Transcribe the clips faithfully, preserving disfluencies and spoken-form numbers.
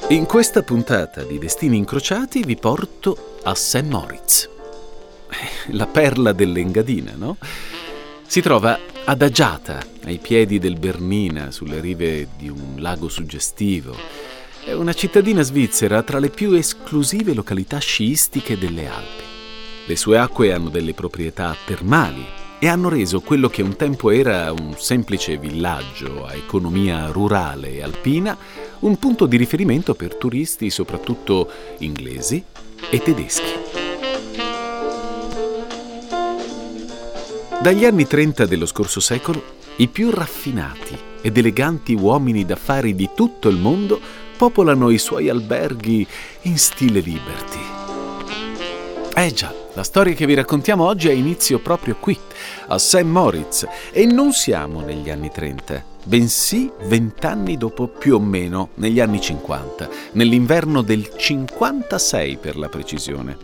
In questa puntata di Destini Incrociati vi porto a Saint Moritz, la perla dell'Engadina, no? Si trova adagiata ai piedi del Bernina, sulle rive di un lago suggestivo. È una cittadina svizzera tra le più esclusive località sciistiche delle Alpi. Le sue acque hanno delle proprietà termali e hanno reso quello che un tempo era un semplice villaggio a economia rurale e alpina un punto di riferimento per turisti soprattutto inglesi e tedeschi. Dagli anni trenta dello scorso secolo, i più raffinati ed eleganti uomini d'affari di tutto il mondo popolano i suoi alberghi in stile Liberty. Eh già, la storia che vi raccontiamo oggi ha inizio proprio qui, a Saint Moritz, e non siamo negli anni trenta, bensì vent'anni dopo più o meno, negli anni cinquanta, nell'inverno del cinquantasei per la precisione.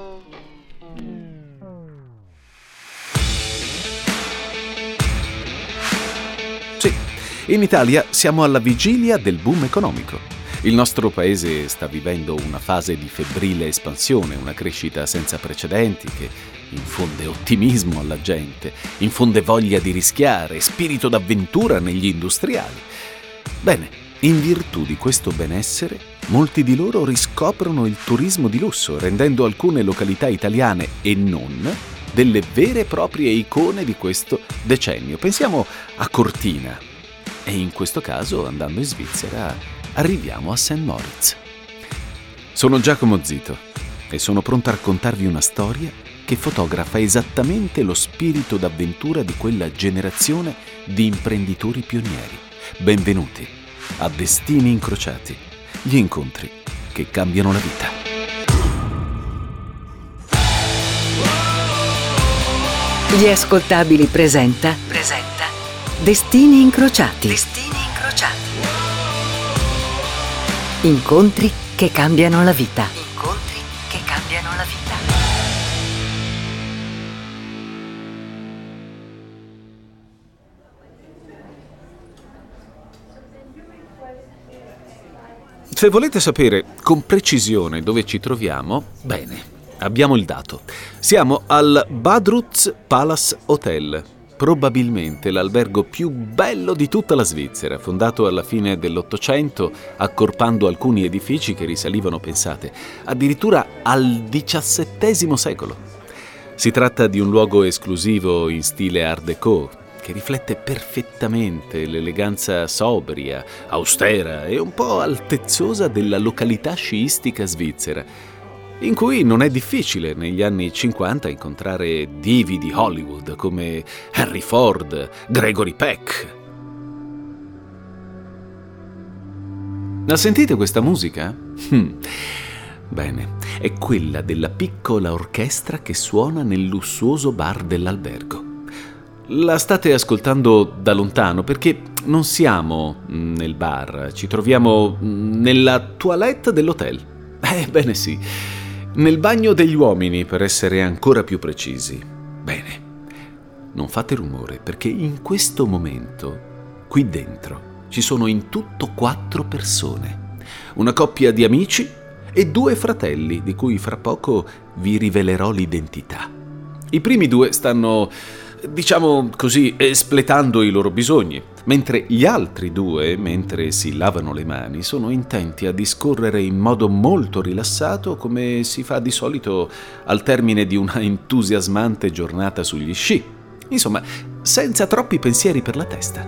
Sì, in Italia siamo alla vigilia del boom economico. Il nostro paese sta vivendo una fase di febbrile espansione, una crescita senza precedenti che infonde ottimismo alla gente, infonde voglia di rischiare, spirito d'avventura negli industriali. Bene, in virtù di questo benessere, molti di loro riscoprono il turismo di lusso, rendendo alcune località italiane e non delle vere e proprie icone di questo decennio. Pensiamo a Cortina e in questo caso, andando in Svizzera, arriviamo a Saint Moritz. Sono Giacomo Zito e sono pronto a raccontarvi una storia che fotografa esattamente lo spirito d'avventura di quella generazione di imprenditori pionieri. Benvenuti a Destini Incrociati, gli incontri che cambiano la vita. Gli Ascoltabili presenta presenta Destini Incrociati. Destini Incrociati. Incontri che cambiano la vita. Incontri che cambiano la vita. Se volete sapere con precisione dove ci troviamo, bene, abbiamo il dato. Siamo al Badruz Palace Hotel, probabilmente l'albergo più bello di tutta la Svizzera, fondato alla fine dell'Ottocento, accorpando alcuni edifici che risalivano, pensate, addirittura al diciassettesimo secolo. Si tratta di un luogo esclusivo in stile Art Déco, che riflette perfettamente l'eleganza sobria, austera e un po' altezzosa della località sciistica svizzera, in cui non è difficile negli anni cinquanta incontrare divi di Hollywood come Henry Ford, Gregory Peck. La sentite questa musica? Hmm. Bene, è quella della piccola orchestra che suona nel lussuoso bar dell'albergo. La state ascoltando da lontano perché non siamo nel bar, ci troviamo nella toilette dell'hotel. Ebbene sì, nel bagno degli uomini, per essere ancora più precisi. Bene, non fate rumore, perché in questo momento, qui dentro, ci sono in tutto quattro persone. Una coppia di amici e due fratelli, di cui fra poco vi rivelerò l'identità. I primi due stanno, diciamo così, espletando i loro bisogni, mentre gli altri due, mentre si lavano le mani, sono intenti a discorrere in modo molto rilassato come si fa di solito al termine di una entusiasmante giornata sugli sci. Insomma, senza troppi pensieri per la testa.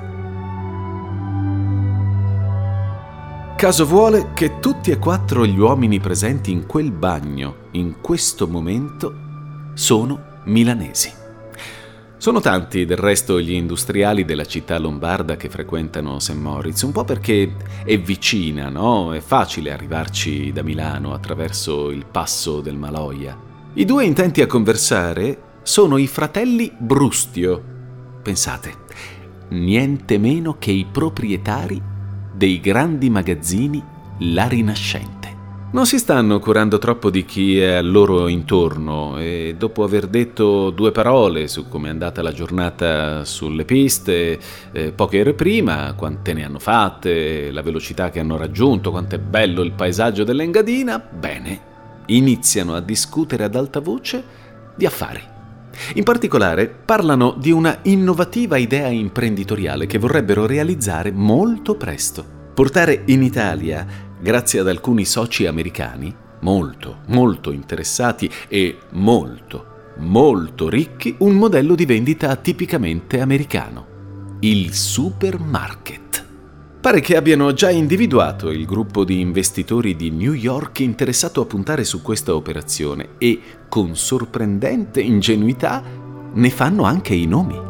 Caso vuole che tutti e quattro gli uomini presenti in quel bagno, in questo momento, sono milanesi. Sono tanti, del resto, gli industriali della città lombarda che frequentano Saint Moritz, un po' perché è vicina, no? È facile arrivarci da Milano attraverso il passo del Maloja. I due intenti a conversare sono i fratelli Brustio. Pensate, niente meno che i proprietari dei grandi magazzini La Rinascente. Non si stanno curando troppo di chi è al loro intorno e dopo aver detto due parole su come è andata la giornata sulle piste, eh, poche ore prima, quante ne hanno fatte, la velocità che hanno raggiunto, quanto è bello il paesaggio dell'Engadina, bene, iniziano a discutere ad alta voce di affari. In particolare parlano di una innovativa idea imprenditoriale che vorrebbero realizzare molto presto. Portare in Italia, grazie ad alcuni soci americani, molto, molto interessati e molto, molto ricchi, un modello di vendita tipicamente americano, il supermarket. Pare che abbiano già individuato il gruppo di investitori di New York interessato a puntare su questa operazione e, con sorprendente ingenuità, ne fanno anche i nomi.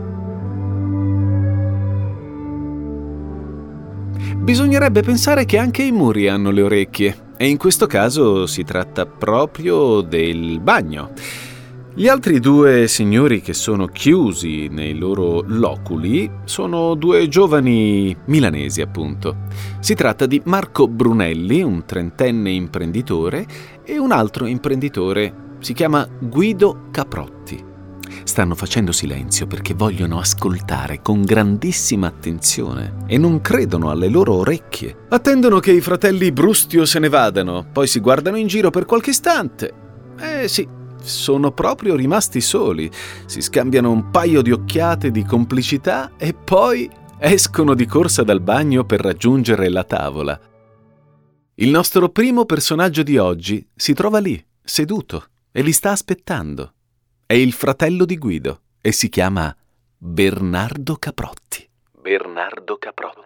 Bisognerebbe pensare che anche i muri hanno le orecchie, e in questo caso si tratta proprio del bagno. Gli altri due signori che sono chiusi nei loro loculi sono due giovani milanesi, appunto. Si tratta di Marco Brunelli, un trentenne imprenditore, e un altro imprenditore, si chiama Guido Caprotti. Stanno facendo silenzio perché vogliono ascoltare con grandissima attenzione e non credono alle loro orecchie. Attendono che i fratelli Brustio se ne vadano, poi si guardano in giro per qualche istante. Eh sì, sono proprio rimasti soli. Si scambiano un paio di occhiate di complicità e poi escono di corsa dal bagno per raggiungere la tavola. Il nostro primo personaggio di oggi si trova lì, seduto, e li sta aspettando. È il fratello di Guido e si chiama Bernardo Caprotti. Bernardo Caprotti.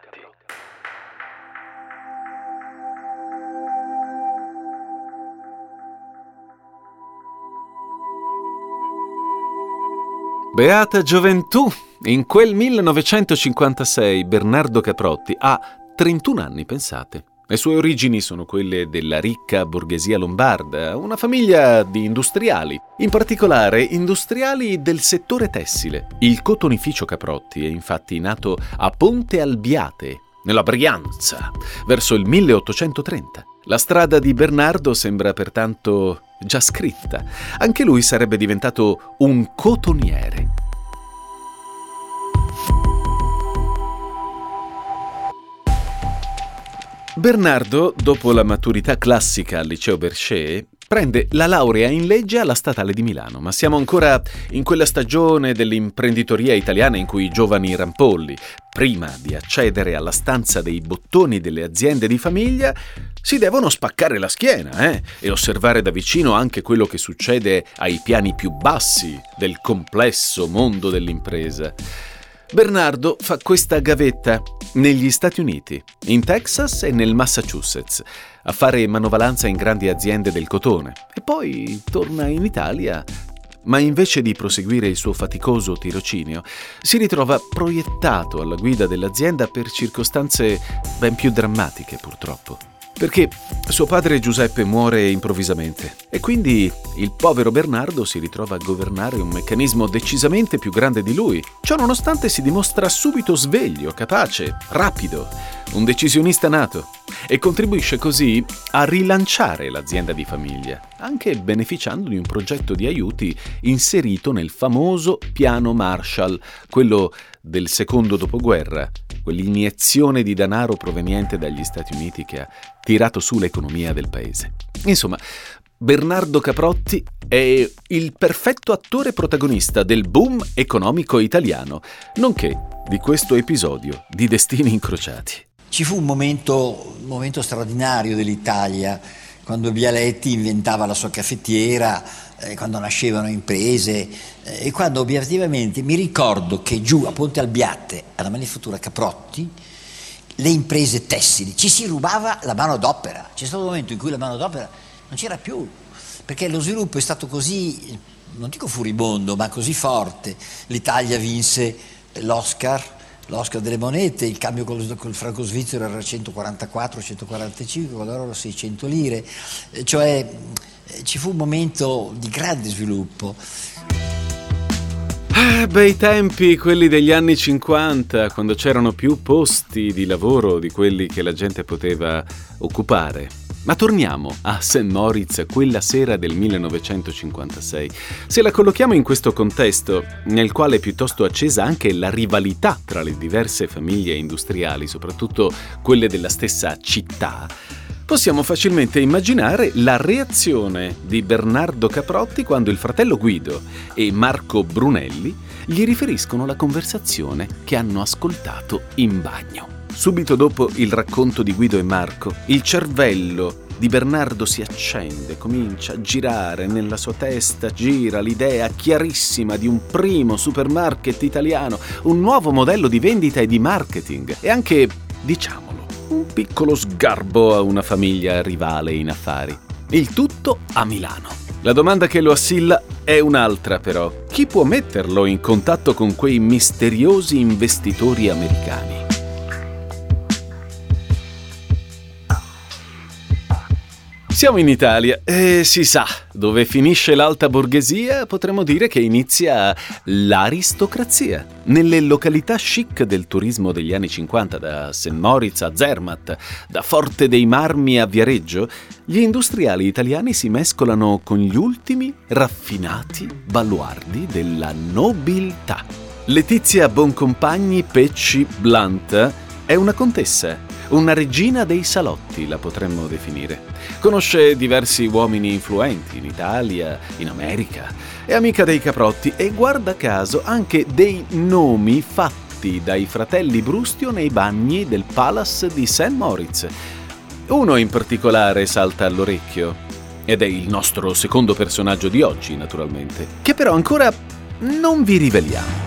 Beata gioventù! In quel millenovecentocinquantasei Bernardo Caprotti ha trentuno anni, pensate. Le sue origini sono quelle della ricca borghesia lombarda, una famiglia di industriali, in particolare industriali del settore tessile. Il cotonificio Caprotti è infatti nato a Ponte Albiate, nella Brianza, verso il milleottocentotrenta. La strada di Bernardo sembra pertanto già scritta. Anche lui sarebbe diventato un cotoniere. Bernardo, dopo la maturità classica al liceo Berchet, prende la laurea in legge alla Statale di Milano, ma siamo ancora in quella stagione dell'imprenditoria italiana in cui i giovani rampolli, prima di accedere alla stanza dei bottoni delle aziende di famiglia, si devono spaccare la schiena eh? e osservare da vicino anche quello che succede ai piani più bassi del complesso mondo dell'impresa. Bernardo fa questa gavetta negli Stati Uniti, in Texas e nel Massachusetts, a fare manovalanza in grandi aziende del cotone, e poi torna in Italia, ma invece di proseguire il suo faticoso tirocinio, si ritrova proiettato alla guida dell'azienda per circostanze ben più drammatiche, purtroppo. Perché suo padre Giuseppe muore improvvisamente e quindi il povero Bernardo si ritrova a governare un meccanismo decisamente più grande di lui. Ciò nonostante si dimostra subito sveglio, capace, rapido, un decisionista nato, e contribuisce così a rilanciare l'azienda di famiglia, anche beneficiando di un progetto di aiuti inserito nel famoso piano Marshall, quello del secondo dopoguerra, quell'iniezione di denaro proveniente dagli Stati Uniti che ha tirato su l'economia del paese. Insomma, Bernardo Caprotti è il perfetto attore protagonista del boom economico italiano, nonché di questo episodio di Destini Incrociati. Ci fu un momento, un momento straordinario dell'Italia, quando Bialetti inventava la sua caffettiera, eh, quando nascevano imprese eh, e quando obiettivamente mi ricordo che giù a Ponte Albiate, alla manifattura Caprotti, le imprese tessili, ci si rubava la manodopera. C'è stato un momento in cui la manodopera non c'era più, perché lo sviluppo è stato così, non dico furibondo, ma così forte. L'Italia vinse l'Oscar, l'Oscar delle monete, il cambio col, col franco svizzero era centoquarantaquattro centoquarantacinque, con l'oro seicento lire, cioè ci fu un momento di grande sviluppo. Ah, bei tempi quelli degli anni cinquanta, quando c'erano più posti di lavoro di quelli che la gente poteva occupare. Ma torniamo a Saint Moritz quella sera del millenovecentocinquantasei. Se la collochiamo in questo contesto, nel quale è piuttosto accesa anche la rivalità tra le diverse famiglie industriali, soprattutto quelle della stessa città, possiamo facilmente immaginare la reazione di Bernardo Caprotti quando il fratello Guido e Marco Brunelli gli riferiscono la conversazione che hanno ascoltato in bagno. Subito dopo il racconto di Guido e Marco, il cervello di Bernardo si accende, comincia a girare nella sua testa, gira l'idea chiarissima di un primo supermarket italiano, un nuovo modello di vendita e di marketing e anche, diciamolo, un piccolo sgarbo a una famiglia rivale in affari. Il tutto a Milano. La domanda che lo assilla è un'altra però. Chi può metterlo in contatto con quei misteriosi investitori americani? Siamo in Italia e si sa, dove finisce l'alta borghesia potremmo dire che inizia l'aristocrazia. Nelle località chic del turismo degli anni cinquanta, da Saint Moritz a Zermatt, da Forte dei Marmi a Viareggio, gli industriali italiani si mescolano con gli ultimi raffinati baluardi della nobiltà. Letizia Boncompagni Pecci Blunt è una contessa, una regina dei salotti, la potremmo definire. Conosce diversi uomini influenti in Italia, in America, è amica dei Caprotti e guarda caso anche dei nomi fatti dai fratelli Brustio nei bagni del Palace di Saint Moritz. Uno in particolare salta all'orecchio, ed è il nostro secondo personaggio di oggi, naturalmente, che però ancora non vi riveliamo.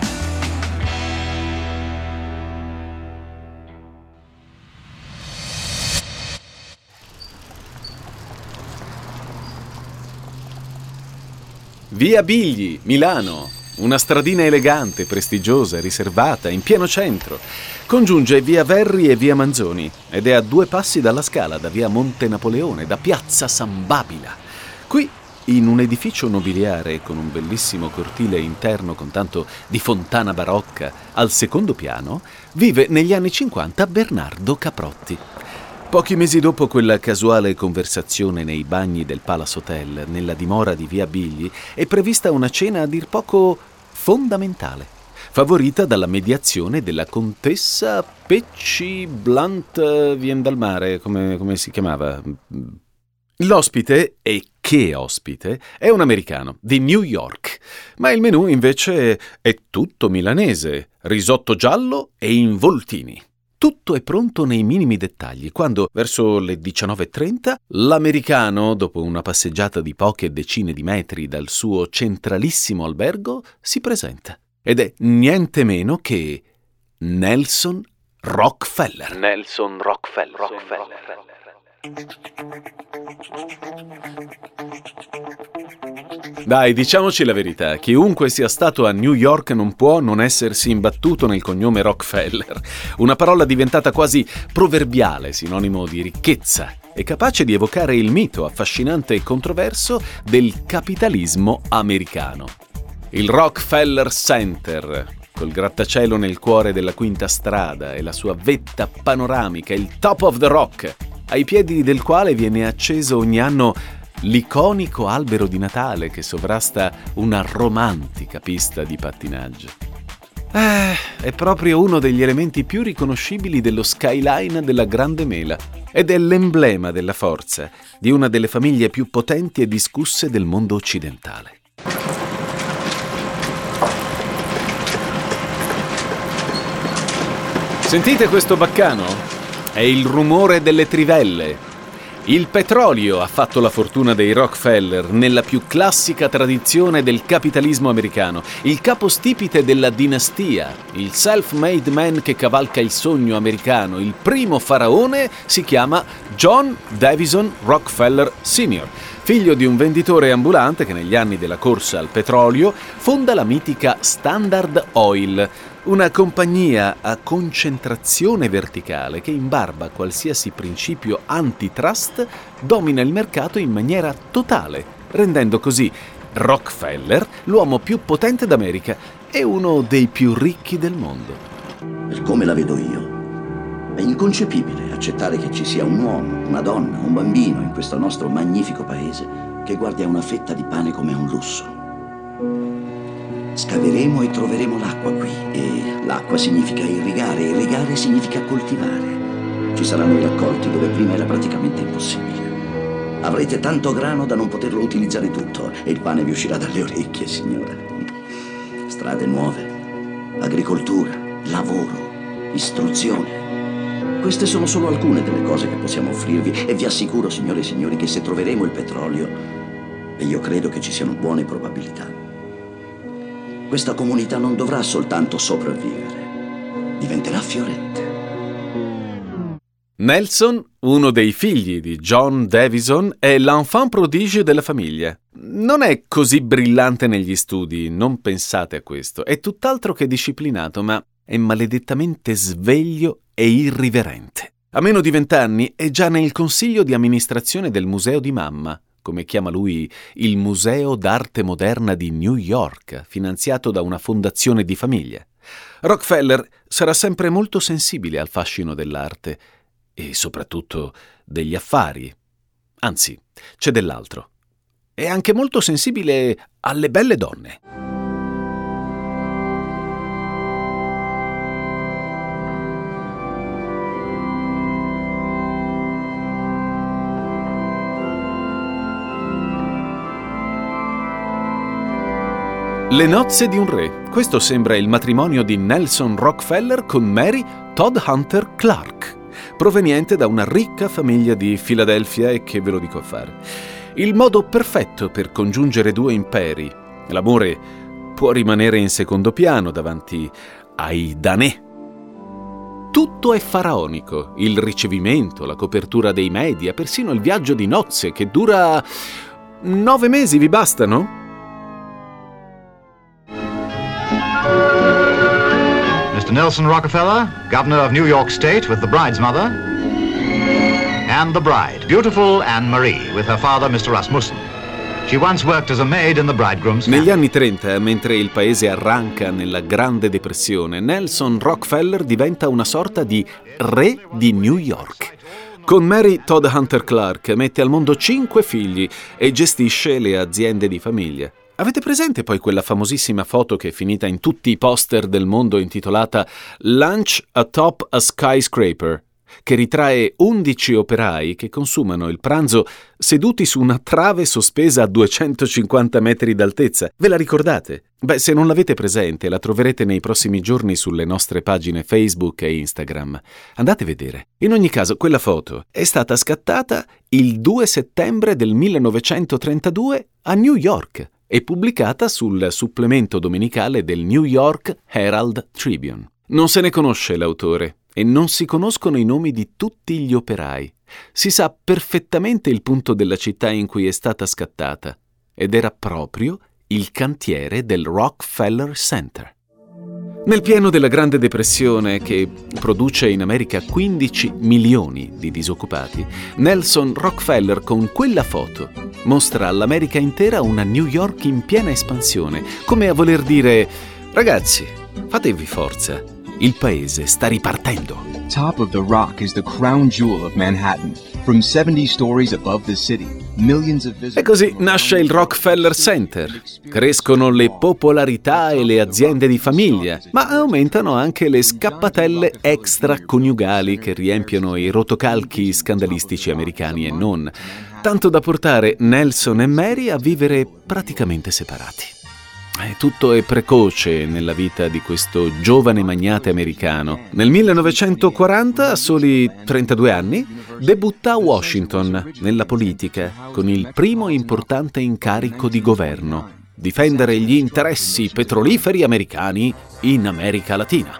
Via Bigli, Milano, una stradina elegante, prestigiosa, riservata, in pieno centro. Congiunge via Verri e via Manzoni ed è a due passi dalla Scala, da via Monte Napoleone, da piazza San Babila. Qui, in un edificio nobiliare con un bellissimo cortile interno con tanto di fontana barocca, al secondo piano, vive negli anni cinquanta Bernardo Caprotti. Pochi mesi dopo quella casuale conversazione nei bagni del Palace Hotel, nella dimora di via Bigli, è prevista una cena a dir poco fondamentale, favorita dalla mediazione della contessa Pecci Blunt Vien dal Mare, come, come si chiamava? L'ospite, e che ospite, è un americano di New York, ma il menù invece è tutto milanese, risotto giallo e involtini. Tutto è pronto nei minimi dettagli, quando, verso le diciannove e trenta, l'americano, dopo una passeggiata di poche decine di metri dal suo centralissimo albergo, si presenta. Ed è niente meno che Nelson Rockefeller. Nelson Rockefeller. Rockefeller. Dai, diciamoci la verità, chiunque sia stato a New York non può non essersi imbattuto nel cognome Rockefeller, una parola diventata quasi proverbiale, sinonimo di ricchezza e capace di evocare il mito affascinante e controverso del capitalismo americano. Il Rockefeller Center, col grattacielo nel cuore della Quinta Strada e la sua vetta panoramica, il Top of the Rock, ai piedi del quale viene acceso ogni anno l'iconico albero di Natale che sovrasta una romantica pista di pattinaggio. Eh, è proprio uno degli elementi più riconoscibili dello skyline della Grande Mela ed è l'emblema della forza di una delle famiglie più potenti e discusse del mondo occidentale. Sentite questo baccano? È il rumore delle trivelle. Il petrolio ha fatto la fortuna dei Rockefeller nella più classica tradizione del capitalismo americano, il capostipite della dinastia, il self-made man che cavalca il sogno americano, il primo faraone si chiama John Davison Rockefeller senior, figlio di un venditore ambulante che negli anni della corsa al petrolio fonda la mitica Standard Oil, una compagnia a concentrazione verticale che in barba a qualsiasi principio antitrust domina il mercato in maniera totale, rendendo così Rockefeller l'uomo più potente d'America e uno dei più ricchi del mondo. Per come la vedo io, È inconcepibile accettare che ci sia un uomo, una donna, un bambino in questo nostro magnifico paese che guardi a una fetta di pane come a un lusso. Scaveremo e troveremo l'acqua qui, e l'acqua significa irrigare, irrigare significa coltivare. Ci saranno i raccolti dove prima era praticamente impossibile. Avrete tanto grano da non poterlo utilizzare tutto e il pane vi uscirà dalle orecchie, signora. Strade nuove, agricoltura, lavoro, istruzione. Queste sono solo alcune delle cose che possiamo offrirvi e vi assicuro, signore e signori, che se troveremo il petrolio, e io credo che ci siano buone probabilità, questa comunità non dovrà soltanto sopravvivere, diventerà fiorente. Nelson, uno dei figli di John Davison, è l'enfant prodige della famiglia. Non è così brillante negli studi, non pensate a questo. È tutt'altro che disciplinato, ma è maledettamente sveglio e irriverente. A meno di vent'anni è già nel consiglio di amministrazione del Museo di Mamma, come chiama lui il Museo d'Arte Moderna di New York, finanziato da una fondazione di famiglia. Rockefeller sarà sempre molto sensibile al fascino dell'arte e soprattutto degli affari. Anzi, c'è dell'altro. È anche molto sensibile alle belle donne. Le nozze di un re. Questo sembra il matrimonio di Nelson Rockefeller con Mary Todd Hunter Clark, proveniente da una ricca famiglia di Filadelfia, e che ve lo dico a fare. Il modo perfetto per congiungere due imperi. L'amore può rimanere in secondo piano davanti ai danè. Tutto è faraonico, il ricevimento, la copertura dei media, persino il viaggio di nozze che dura nove mesi, vi bastano? Mister Nelson Rockefeller, governor of New York State, with the bride's mother, and the bride, beautiful Anne Marie, with her father, Mister Rasmussen. She once worked as a maid in the bridegroom's family. Negli anni trenta, mentre il paese arranca nella Grande Depressione, Nelson Rockefeller diventa una sorta di re di New York. Con Mary Todd Hunter Clark mette al mondo cinque figli e gestisce le aziende di famiglia. Avete presente poi quella famosissima foto che è finita in tutti i poster del mondo intitolata Lunch Atop a Skyscraper, che ritrae undici operai che consumano il pranzo seduti su una trave sospesa a duecentocinquanta metri d'altezza? Ve la ricordate? Beh, se non l'avete presente, la troverete nei prossimi giorni sulle nostre pagine Facebook e Instagram. Andate a vedere. In ogni caso, quella foto è stata scattata il due settembre del millenovecentotrentadue a New York e pubblicata sul supplemento domenicale del New York Herald Tribune. Non se ne conosce l'autore e non si conoscono i nomi di tutti gli operai. Si sa perfettamente il punto della città in cui è stata scattata, ed era proprio il cantiere del Rockefeller Center. Nel pieno della Grande Depressione, che produce in America quindici milioni di disoccupati, Nelson Rockefeller con quella foto mostra all'America intera una New York in piena espansione, come a voler dire: ragazzi, fatevi forza, il paese sta ripartendo. Top of the Rock is the crown jewel of Manhattan. From seventy stories above the city, millions of visitors. E così nasce il Rockefeller Center. Crescono le popolarità e le aziende di famiglia, ma aumentano anche le scappatelle extraconiugali che riempiono i rotocalchi scandalistici americani e non, tanto da portare Nelson e Mary a vivere praticamente separati. Eh, tutto è precoce nella vita di questo giovane magnate americano. Nel millenovecentoquaranta, a soli trentadue anni, debutta a Washington nella politica con il primo importante incarico di governo: difendere gli interessi petroliferi americani in America Latina.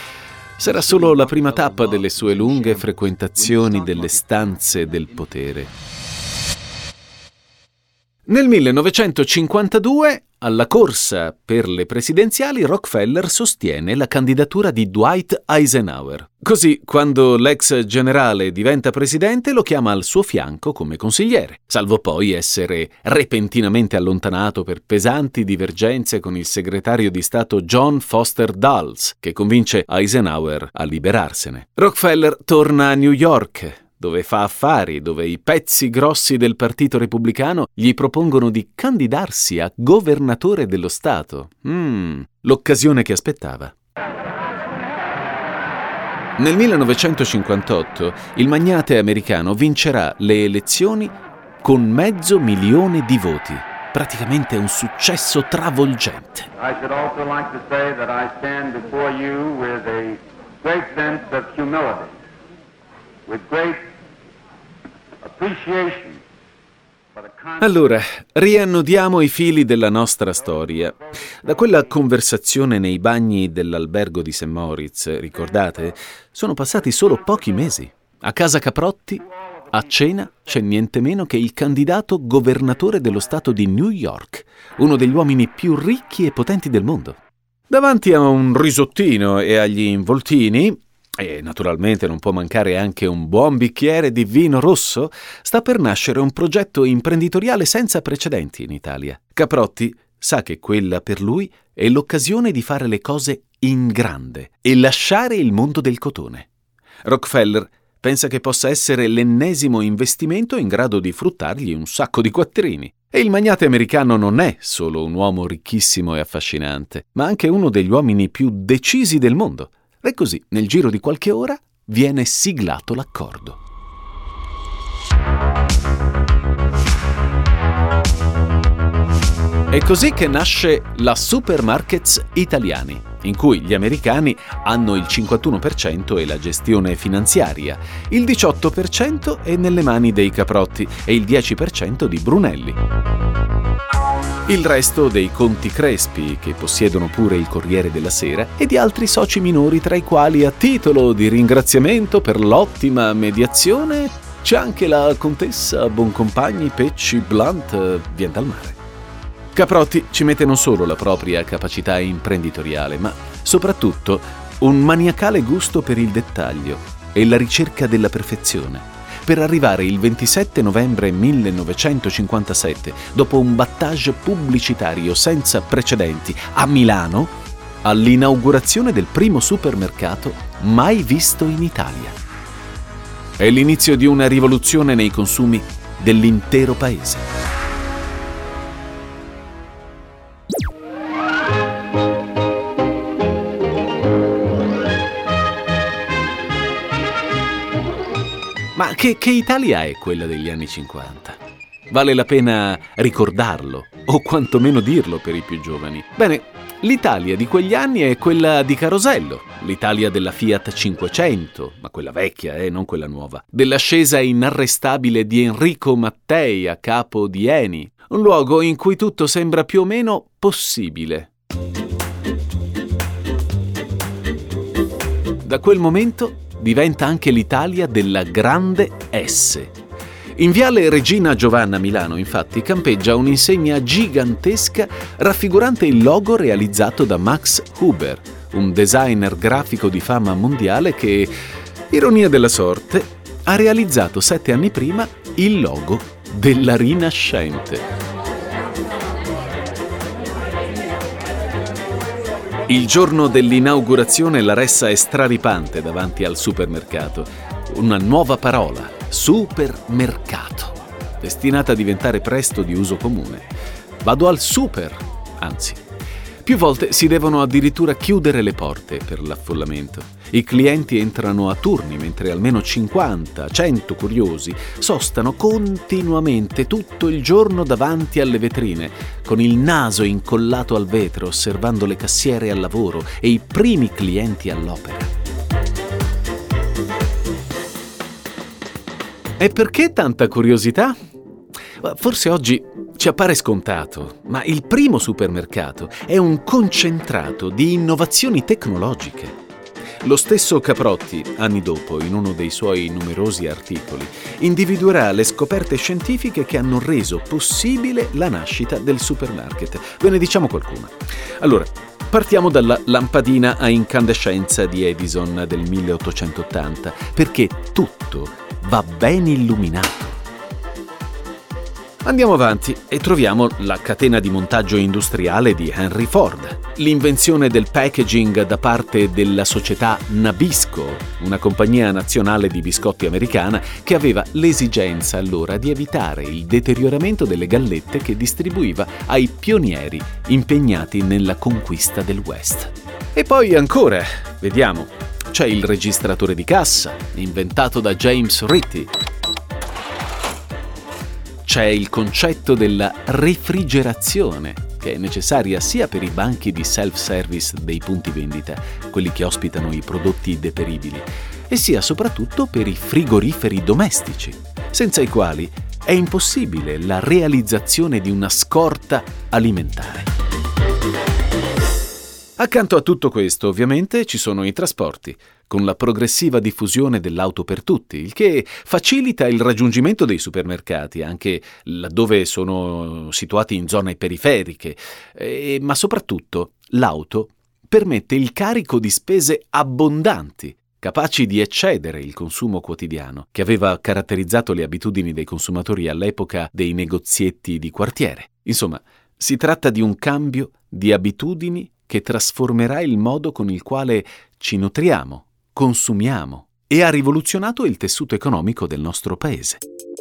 Sarà solo la prima tappa delle sue lunghe frequentazioni delle stanze del potere. Nel millenovecentocinquantadue, alla corsa per le presidenziali, Rockefeller sostiene la candidatura di Dwight Eisenhower. Così, quando l'ex generale diventa presidente, lo chiama al suo fianco come consigliere, salvo poi essere repentinamente allontanato per pesanti divergenze con il segretario di Stato John Foster Dulles, che convince Eisenhower a liberarsene. Rockefeller torna a New York, dove fa affari, dove i pezzi grossi del Partito Repubblicano gli propongono di candidarsi a governatore dello Stato. Mm, l'occasione che aspettava. Nel millenovecentocinquantotto il magnate americano vincerà le elezioni con mezzo milione di voti. Praticamente un successo travolgente. I should also like to say that I stand before you with a great sense of humility, with great appreciation. Allora, riannodiamo i fili della nostra storia. Da quella conversazione nei bagni dell'albergo di Saint Moritz, ricordate? Sono passati solo pochi mesi. A casa Caprotti, a cena, c'è niente meno che il candidato governatore dello stato di New York, uno degli uomini più ricchi e potenti del mondo. Davanti a un risottino e agli involtini, e naturalmente non può mancare anche un buon bicchiere di vino rosso, sta per nascere un progetto imprenditoriale senza precedenti in Italia. Caprotti sa che quella per lui è l'occasione di fare le cose in grande e lasciare il mondo del cotone. Rockefeller pensa che possa essere l'ennesimo investimento in grado di fruttargli un sacco di quattrini. E il magnate americano non è solo un uomo ricchissimo e affascinante, ma anche uno degli uomini più decisi del mondo. E così, nel giro di qualche ora, viene siglato l'accordo. È così che nasce la Supermarkets Italiani, in cui gli americani hanno il cinquantuno per cento e la gestione finanziaria, il diciotto per cento è nelle mani dei Caprotti e il dieci per cento di Brunelli. Il resto dei conti Crespi, che possiedono pure il Corriere della Sera, e di altri soci minori, tra i quali, a titolo di ringraziamento per l'ottima mediazione, c'è anche la contessa Boncompagni Pecci Blunt Vien dal Mare. Caprotti ci mette non solo la propria capacità imprenditoriale, ma soprattutto un maniacale gusto per il dettaglio e la ricerca della perfezione, per arrivare il ventisette novembre millenovecentocinquantasette, dopo un battage pubblicitario senza precedenti a Milano, all'inaugurazione del primo supermercato mai visto in Italia. È l'inizio di una rivoluzione nei consumi dell'intero paese. Ma che, che Italia è quella degli anni cinquanta? Vale la pena ricordarlo, o quantomeno dirlo per i più giovani. Bene, l'Italia di quegli anni è quella di Carosello, l'Italia della Fiat cinquecento, ma quella vecchia, eh, non quella nuova, dell'ascesa inarrestabile di Enrico Mattei a capo di Eni, un luogo in cui tutto sembra più o meno possibile. Da quel momento diventa anche l'Italia della grande S. In viale Regina Giovanna a Milano, infatti, campeggia un'insegna gigantesca raffigurante il logo realizzato da Max Huber, un designer grafico di fama mondiale che, ironia della sorte, ha realizzato sette anni prima il logo della Rinascente. Il giorno dell'inaugurazione la ressa è straripante davanti al supermercato. Una nuova parola, supermercato, destinata a diventare presto di uso comune. Vado al super, anzi. Più volte si devono addirittura chiudere le porte per l'affollamento. I clienti entrano a turni, mentre almeno cinquanta cento curiosi sostano continuamente tutto il giorno davanti alle vetrine, con il naso incollato al vetro, osservando le cassiere al lavoro e i primi clienti all'opera. E perché tanta curiosità? Forse oggi ci appare scontato, ma il primo supermercato è un concentrato di innovazioni tecnologiche. Lo stesso Caprotti, anni dopo, in uno dei suoi numerosi articoli, individuerà le scoperte scientifiche che hanno reso possibile la nascita del supermarket. Ve ne diciamo qualcuna. Allora, partiamo dalla lampadina a incandescenza di Edison del milleottocentottanta, perché tutto va ben illuminato. Andiamo avanti e troviamo la catena di montaggio industriale di Henry Ford, l'invenzione del packaging da parte della società Nabisco, una compagnia nazionale di biscotti americana che aveva l'esigenza allora di evitare il deterioramento delle gallette che distribuiva ai pionieri impegnati nella conquista del West. E poi ancora, vediamo, c'è il registratore di cassa, inventato da James Ritty. C'è il concetto della refrigerazione, che è necessaria sia per i banchi di self-service dei punti vendita, quelli che ospitano i prodotti deperibili, e sia soprattutto per i frigoriferi domestici, senza i quali è impossibile la realizzazione di una scorta alimentare. Accanto a tutto questo, ovviamente, ci sono i trasporti, con la progressiva diffusione dell'auto per tutti, il che facilita il raggiungimento dei supermercati, anche laddove sono situati in zone periferiche, e, ma soprattutto l'auto permette il carico di spese abbondanti, capaci di eccedere il consumo quotidiano, che aveva caratterizzato le abitudini dei consumatori all'epoca dei negozietti di quartiere. Insomma, si tratta di un cambio di abitudini che trasformerà il modo con il quale ci nutriamo, consumiamo e ha rivoluzionato il tessuto economico del nostro paese.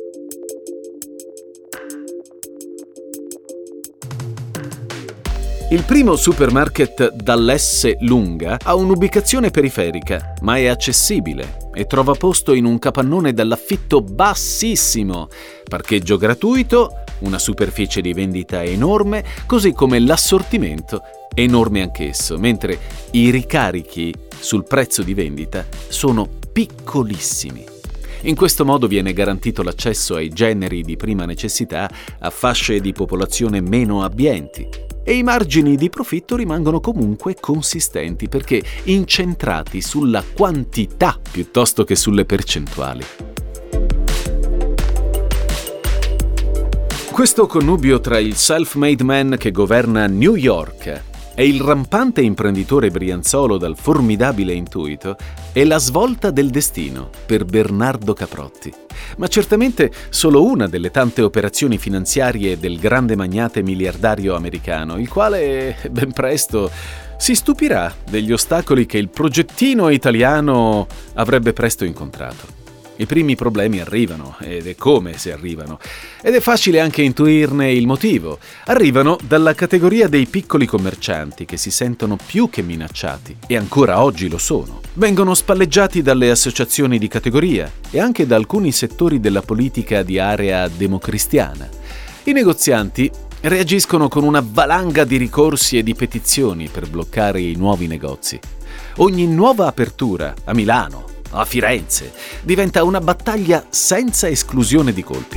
Il primo supermarket dall'S lunga ha un'ubicazione periferica, ma è accessibile e trova posto in un capannone dall'affitto bassissimo, parcheggio gratuito, una superficie di vendita enorme, così come l'assortimento enorme anch'esso, mentre i ricarichi sul prezzo di vendita sono piccolissimi. In questo modo viene garantito l'accesso ai generi di prima necessità a fasce di popolazione meno abbienti e i margini di profitto rimangono comunque consistenti perché incentrati sulla quantità piuttosto che sulle percentuali. Questo connubio tra il self-made man che governa New York e il rampante imprenditore brianzolo dal formidabile intuito è la svolta del destino per Bernardo Caprotti. Ma certamente solo una delle tante operazioni finanziarie del grande magnate miliardario americano, il quale ben presto si stupirà degli ostacoli che il progettino italiano avrebbe presto incontrato. I primi problemi arrivano, ed è come se arrivano, ed è facile anche intuirne il motivo. Arrivano dalla categoria dei piccoli commercianti che si sentono più che minacciati, e ancora oggi lo sono. Vengono spalleggiati dalle associazioni di categoria e anche da alcuni settori della politica di area democristiana. I negozianti reagiscono con una valanga di ricorsi e di petizioni per bloccare i nuovi negozi. Ogni nuova apertura a Milano, a Firenze, diventa una battaglia senza esclusione di colpi.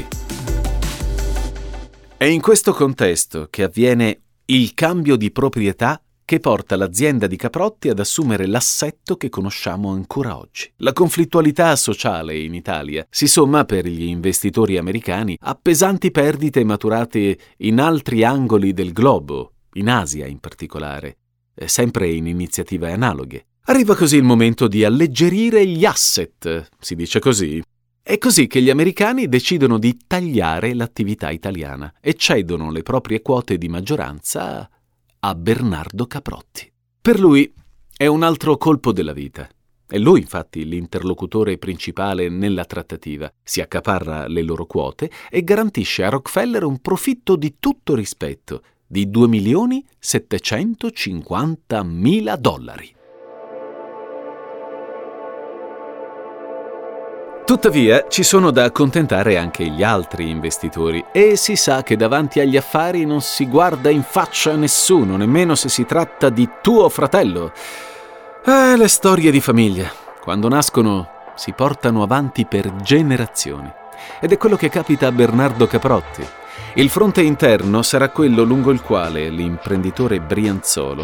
È in questo contesto che avviene il cambio di proprietà che porta l'azienda di Caprotti ad assumere l'assetto che conosciamo ancora oggi. La conflittualità sociale in Italia si somma per gli investitori americani a pesanti perdite maturate in altri angoli del globo, in Asia in particolare, sempre in iniziative analoghe. Arriva così il momento di alleggerire gli asset, si dice così. È così che gli americani decidono di tagliare l'attività italiana e cedono le proprie quote di maggioranza a Bernardo Caprotti. Per lui è un altro colpo della vita. È lui, infatti, l'interlocutore principale nella trattativa. Si accaparra le loro quote e garantisce a Rockefeller un profitto di tutto rispetto di due milioni settecentocinquantamila dollari. Tuttavia, ci sono da accontentare anche gli altri investitori e si sa che davanti agli affari non si guarda in faccia a nessuno, nemmeno se si tratta di tuo fratello. Eh, le storie di famiglia, quando nascono, si portano avanti per generazioni. Ed è quello che capita a Bernardo Caprotti. Il fronte interno sarà quello lungo il quale l'imprenditore brianzolo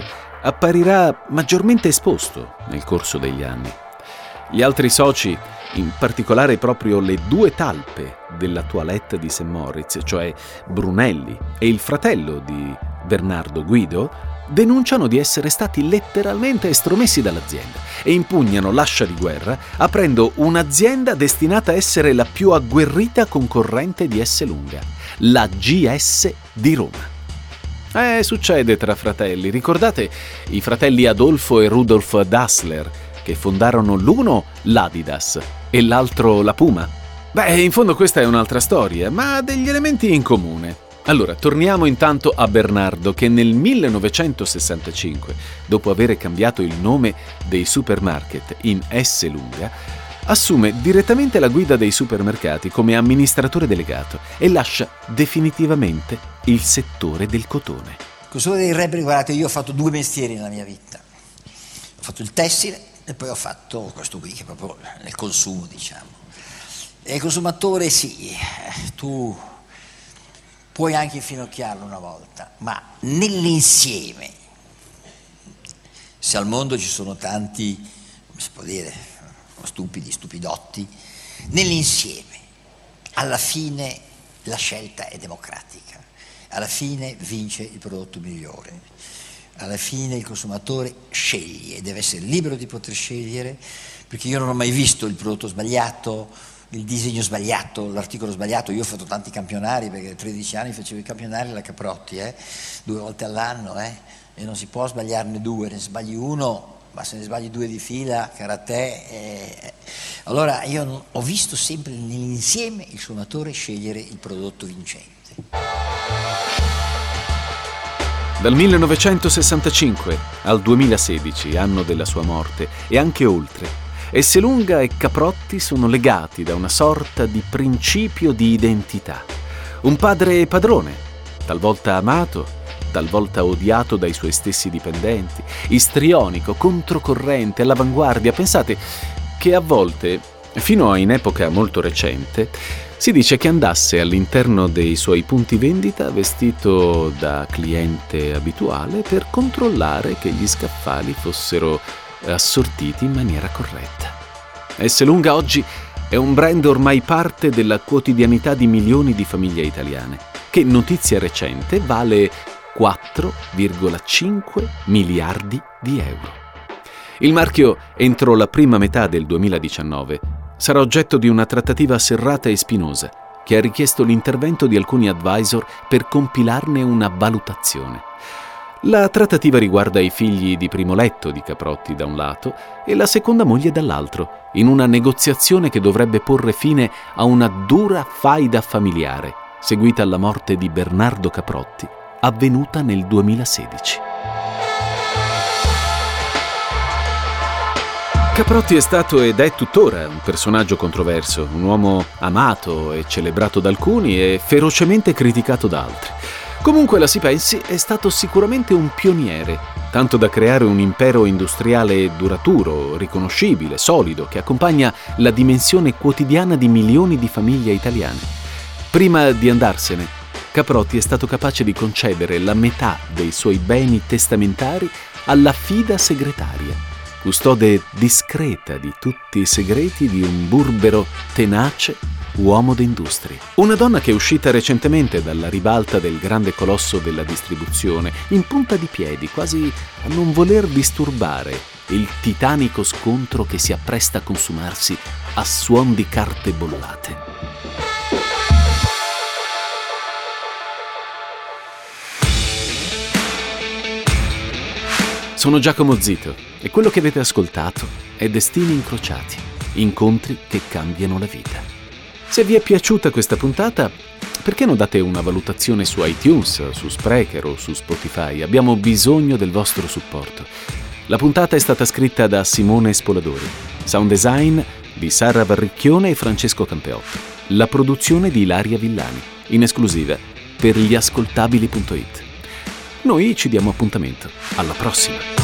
apparirà maggiormente esposto nel corso degli anni. Gli altri soci, in particolare proprio le due talpe della toilette di Saint Moritz, cioè Brunelli e il fratello di Bernardo, Guido, denunciano di essere stati letteralmente estromessi dall'azienda e impugnano l'ascia di guerra, aprendo un'azienda destinata a essere la più agguerrita concorrente di Esselunga, la G S di Roma. Eh, succede tra fratelli. Ricordate i fratelli Adolfo e Rudolf Dassler, che fondarono l'uno l'Adidas e l'altro la Puma? Beh, in fondo questa è un'altra storia, ma ha degli elementi in comune. Allora, torniamo intanto a Bernardo, che nel millenovecentosessantacinque, dopo aver cambiato il nome dei supermarket in Esselunga, assume direttamente la guida dei supermercati come amministratore delegato e lascia definitivamente il settore del cotone. Consumo dei Rebri, guardate, io ho fatto due mestieri nella mia vita. Ho fatto il tessile e poi ho fatto questo qui, che è proprio nel consumo, diciamo. E il consumatore, sì, tu puoi anche infinocchiarlo una volta, ma nell'insieme, se al mondo ci sono tanti, come si può dire, stupidi, stupidotti, nell'insieme, alla fine la scelta è democratica, alla fine vince il prodotto migliore. Alla fine il consumatore sceglie, deve essere libero di poter scegliere, perché io non ho mai visto il prodotto sbagliato, il disegno sbagliato, l'articolo sbagliato. Io ho fatto tanti campionari, perché a tredici anni facevo i campionari alla Caprotti, eh, due volte all'anno, eh, e non si può sbagliarne due, ne sbagli uno, ma se ne sbagli due di fila, karate. Eh. Allora io ho visto sempre nell'insieme il consumatore scegliere il prodotto vincente. Dal millenovecentosessantacinque al duemilasedici, anno della sua morte, e anche oltre, Esselunga e Caprotti sono legati da una sorta di principio di identità. Un padre e padrone, talvolta amato, talvolta odiato dai suoi stessi dipendenti, istrionico, controcorrente, all'avanguardia. Pensate che a volte, fino a in epoca molto recente, si dice che andasse all'interno dei suoi punti vendita vestito da cliente abituale per controllare che gli scaffali fossero assortiti in maniera corretta. Esselunga oggi è un brand ormai parte della quotidianità di milioni di famiglie italiane, che, notizia recente, vale quattro virgola cinque miliardi di euro. Il marchio, entro la prima metà del duemiladiciannove, sarà oggetto di una trattativa serrata e spinosa che ha richiesto l'intervento di alcuni advisor per compilarne una valutazione. La trattativa riguarda i figli di primo letto di Caprotti da un lato e la seconda moglie dall'altro, in una negoziazione che dovrebbe porre fine a una dura faida familiare seguita alla morte di Bernardo Caprotti, avvenuta nel duemilasedici. Caprotti è stato ed è tuttora un personaggio controverso, un uomo amato e celebrato da alcuni e ferocemente criticato da altri. Comunque la si pensi, è stato sicuramente un pioniere, tanto da creare un impero industriale duraturo, riconoscibile, solido, che accompagna la dimensione quotidiana di milioni di famiglie italiane. Prima di andarsene, Caprotti è stato capace di concedere la metà dei suoi beni testamentari alla fida segretaria, custode discreta di tutti i segreti di un burbero tenace uomo d'industria. Una donna che è uscita recentemente dalla ribalta del grande colosso della distribuzione, in punta di piedi, quasi a non voler disturbare il titanico scontro che si appresta a consumarsi a suon di carte bollate. Sono Giacomo Zito e quello che avete ascoltato è Destini Incrociati, incontri che cambiano la vita. Se vi è piaciuta questa puntata, perché non date una valutazione su iTunes, su Spreaker o su Spotify? Abbiamo bisogno del vostro supporto. La puntata è stata scritta da Simone Spoladori, sound design di Sara Varricchione e Francesco Campeotto, la produzione di Ilaria Villani, in esclusiva per gli ascoltabili punto it. Noi ci diamo appuntamento. Alla prossima!